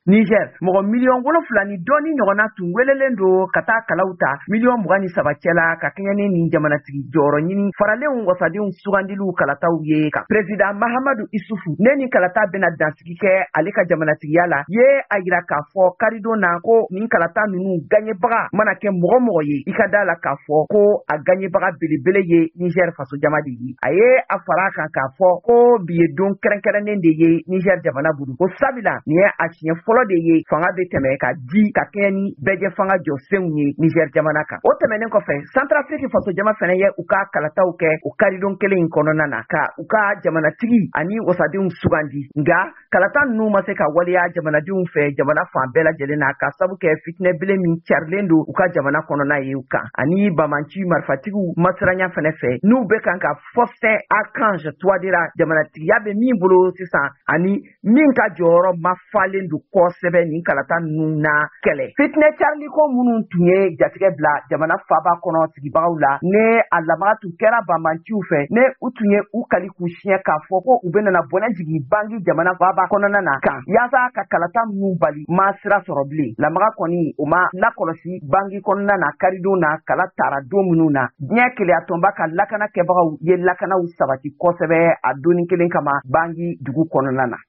Niger mɔgɔ miliyɔn 7 ni dɔɔni ɲɔgɔnna tun welelen do ka taa kalaw ta miliyɔn 23 cɛla ka kɛɲɛ ni jamanatigi jɔyɔrɔ ɲini faralenw wasadenw sugandiliw kalataw ye ka président Mahamadu Isufu ne ni kalata bɛna dansigi kɛ ale ka jamanatigiya la ye a yira k'a fɔ karidon na ko nin kalata ninnu gaɲɛbaga mana kɛ mɔgɔ ye i ka da la k'a fɔ ko a gaɲɛbaga belebele ye Niger faso jama de ye a ye a fara kan k'a fɔ ko bi ye don kɛrɛnkɛrɛnnen de ye Niger jamana bolo ko sabila nin ye a siɲɛ fɔlɔ de ye fanga bɛ tɛmɛ ka di ka kɛɲɛ ni bɛjɛ fanga jɔsenw ye Niger jamana kan o tɛmɛnen kɔfɛ Centrafrique faso jama fana ye u ka kalataw kɛ u karidon kelen in kɔnɔna na ka u ka jamanatigi ani wasadenw sugandi nga kalata ninnu ma se ka waleya jamanadenw fɛ jamana fan bɛɛ lajɛlen na ka sabu kɛ fitinɛ bele min carilen do u ka jamana kɔnɔna ye u kan ani bamanci marifatigiw masiranya fana fɛ n'u bɛ kan ka Faustin Archange Touadéra jamanatigiya bɛ min bolo sisan ani min ka jɔyɔrɔ ma falen do kosɛbɛ nin kalata ninnu na kɛlɛ fitinɛ cariliko minnu tun ye jatigɛ bila jamana faaba kɔnɔ sigibagaw la ne a lamaga tun kɛra bamanciw fɛ ne u tun ye u kali k'u siɲɛ k'a fɔ ko u bɛna bɔnɛ jigi bangi jamana faaba kɔnɔna na kan yaasa ka kalata minnu bali ma sira sɔrɔ bilen lamaga kɔni o ma lakɔlɔsi bangi kɔnɔna na karidon na kala tara don minnu na diɲɛ keleya tɔnba ka lakana kɛbagaw ye lakanaw sabati kosɛbɛ a donni kelen kama bangi dugu kɔnɔna na